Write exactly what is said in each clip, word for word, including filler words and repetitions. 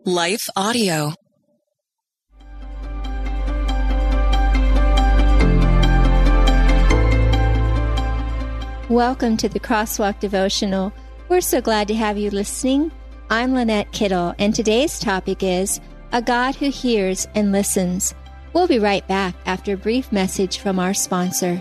Life Audio. Welcome to the Crosswalk Devotional. We're so glad to have you listening. I'm Lynette Kittle, and today's topic is A God Who Hears and Listens. We'll be right back after a brief message from our sponsor.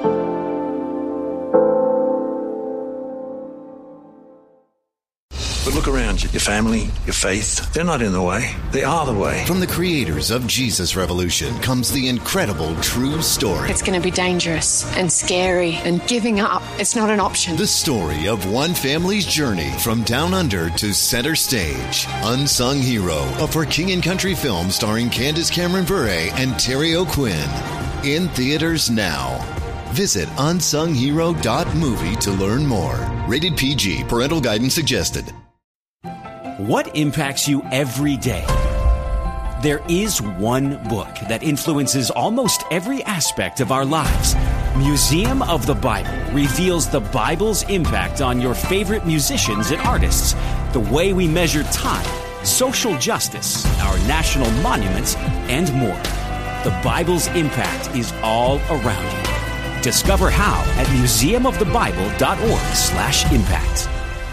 But look around you. Your family, your faith, they're not in the way. They are the way. From the creators of Jesus Revolution comes the incredible true story. It's going to be dangerous and scary, and giving up, it's not an option. The story of one family's journey from down under to center stage. Unsung Hero, a For King and Country film starring Candace Cameron Bure and Terry O'Quinn. In theaters now. Visit unsung hero dot movie to learn more. Rated P G. Parental guidance suggested. What impacts you every day? There is one book that influences almost every aspect of our lives. Museum of the Bible reveals the Bible's impact on your favorite musicians and artists, the way we measure time, social justice, our national monuments, and more. The Bible's impact is all around you. Discover how at museum of the bible dot org slash impact.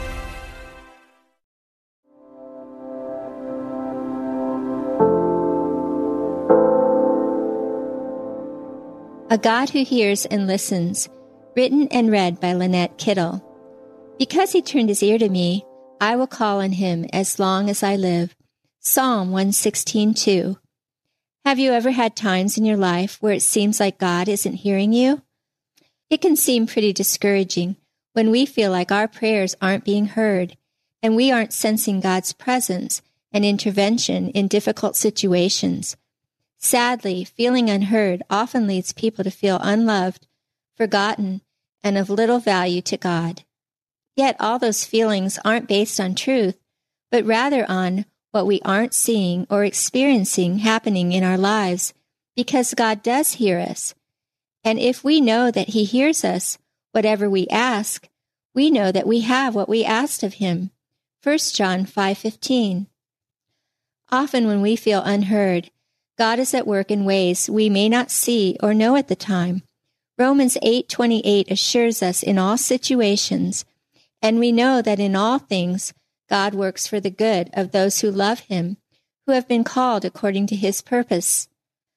A God Who Hears and Listens, written and read by Lynette Kittle. Because he turned his ear to me, I will call on him as long as I live. Psalm one sixteen two. Have you ever had times in your life where it seems like God isn't hearing you? It can seem pretty discouraging when we feel like our prayers aren't being heard and we aren't sensing God's presence and intervention in difficult situations. Sadly, feeling unheard often leads people to feel unloved, forgotten, and of little value to God. Yet all those feelings aren't based on truth, but rather on what we aren't seeing or experiencing happening in our lives, because God does hear us. And if we know that he hears us, whatever we ask, we know that we have what we asked of him. First John five fifteen. Often when we feel unheard, God is at work in ways we may not see or know at the time. Romans eight twenty-eight assures us in all situations, and we know that in all things God works for the good of those who love him, who have been called according to his purpose.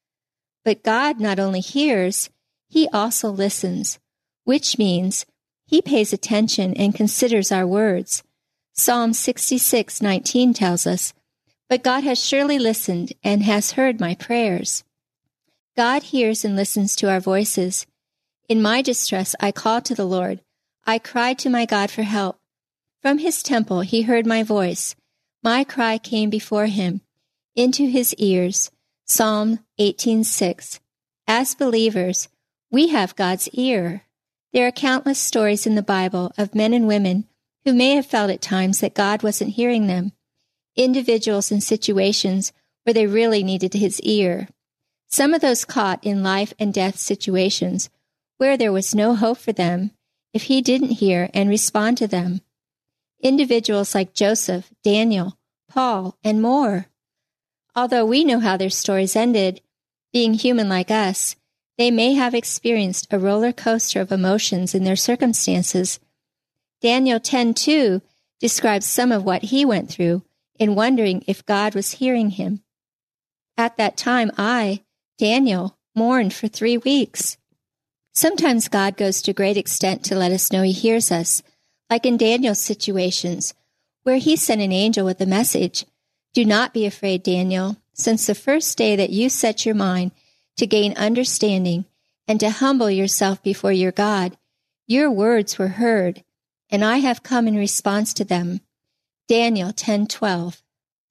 But God not only hears, he also listens, which means he pays attention and considers our words. Psalm sixty-six nineteen tells us, "But God has surely listened and has heard my prayers." God hears and listens to our voices. In my distress, I called to the Lord. I cried to my God for help. From his temple, he heard my voice. My cry came before him, into his ears. Psalm eighteen six. As believers, we have God's ear. There are countless stories in the Bible of men and women who may have felt at times that God wasn't hearing them. Individuals in situations where they really needed his ear. Some of those caught in life and death situations where there was no hope for them if he didn't hear and respond to them. Individuals like Joseph, Daniel, Paul, and more. Although we know how their stories ended, being human like us, they may have experienced a roller coaster of emotions in their circumstances. Daniel ten two describes some of what he went through in wondering if God was hearing him. At that time, I, Daniel, mourned for three weeks. Sometimes God goes to great extent to let us know he hears us, like in Daniel's situations, where he sent an angel with a message. Do not be afraid, Daniel, since the first day that you set your mind to gain understanding and to humble yourself before your God, your words were heard, and I have come in response to them. Daniel ten twelve.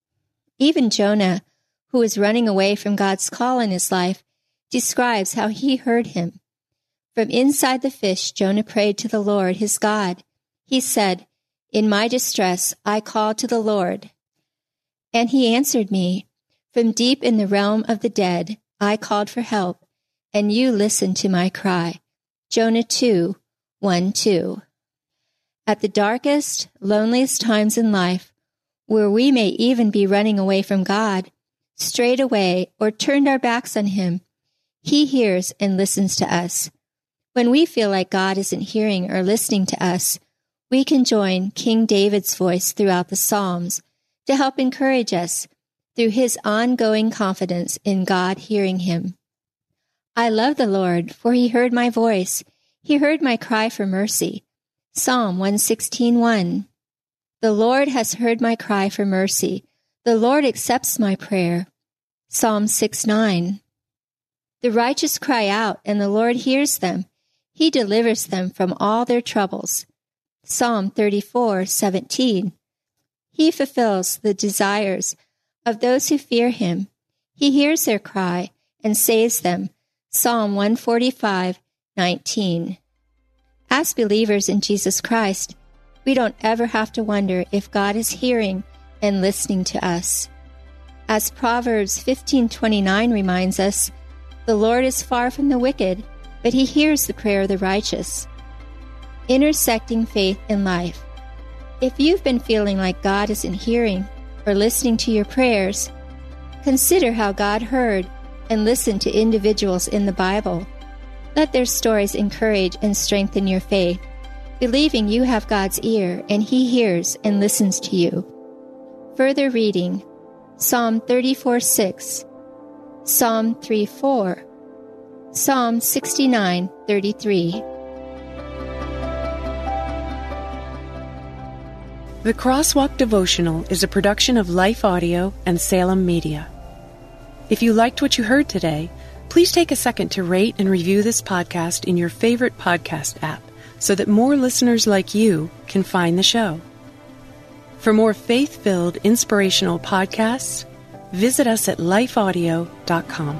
Even Jonah, who was running away from God's call in his life, describes how he heard him. From inside the fish, Jonah prayed to the Lord, his God. He said, "In my distress, I called to the Lord, and he answered me. From deep in the realm of the dead, I called for help, and you listened to my cry." Jonah two one two. At the darkest, loneliest times in life, where we may even be running away from God, strayed away, or turned our backs on Him, He hears and listens to us. When we feel like God isn't hearing or listening to us, we can join King David's voice throughout the Psalms to help encourage us through his ongoing confidence in God hearing him. I love the Lord, for He heard my voice. He heard my cry for mercy. Psalm one sixteen one. The Lord has heard my cry for mercy. The Lord accepts my prayer. Psalm six nine. The righteous cry out, and the Lord hears them. He delivers them from all their troubles. Psalm thirty-four seventeen. He fulfills the desires of those who fear Him. He hears their cry and saves them. Psalm one forty-five nineteen. As believers in Jesus Christ, we don't ever have to wonder if God is hearing and listening to us. As Proverbs fifteen twenty-nine reminds us, the Lord is far from the wicked, but He hears the prayer of the righteous. Intersecting faith and life. If you've been feeling like God isn't hearing or listening to your prayers, consider how God heard and listened to individuals in the Bible. Let their stories encourage and strengthen your faith, believing you have God's ear and He hears and listens to you. Further reading, Psalm thirty-four six, Psalm three four, Psalm sixty-nine thirty-three. The Crosswalk Devotional is a production of Life Audio and Salem Media. If you liked what you heard today, please take a second to rate and review this podcast in your favorite podcast app so that more listeners like you can find the show. For more faith-filled, inspirational podcasts, visit us at life audio dot com.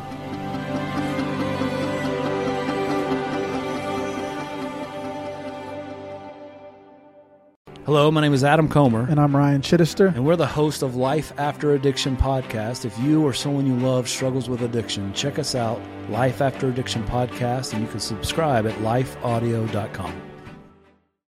Hello, my name is Adam Comer. And I'm Ryan Chittister. And we're the host of Life After Addiction podcast. If you or someone you love struggles with addiction, check us out, Life After Addiction podcast, and you can subscribe at life audio dot com.